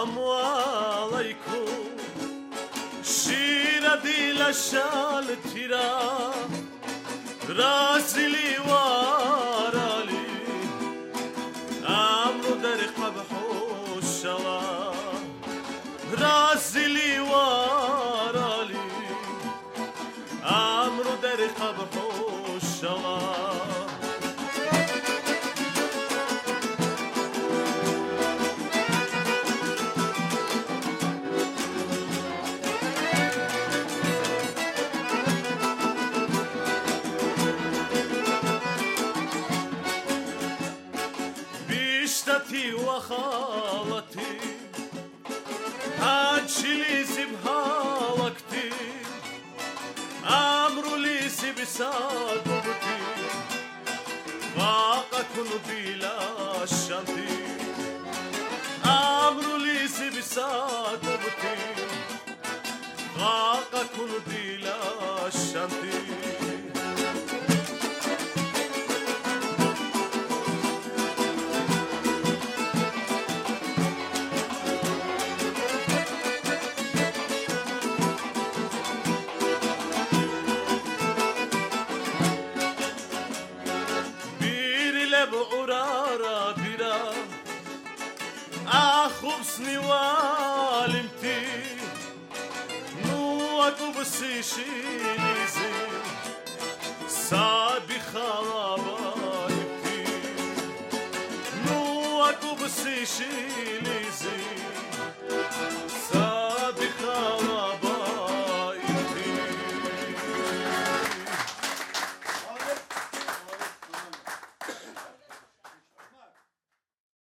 علیکم شیر دیل شال تیرا راسلی وارلی امرو در قبح شلا راسلی وارلی امرو در قبح شلا بيشتتي وخالتي أجلي زبهالكتي أمر لي زبسادبتي واقكن بلا شانتي أمر لي زبسادبتي واقكن بلا شانتي بعرارة بيرا أخبصني والمتي نواتو بسيشيني زي سابي خلابايبتي نواتو بسيشيني زي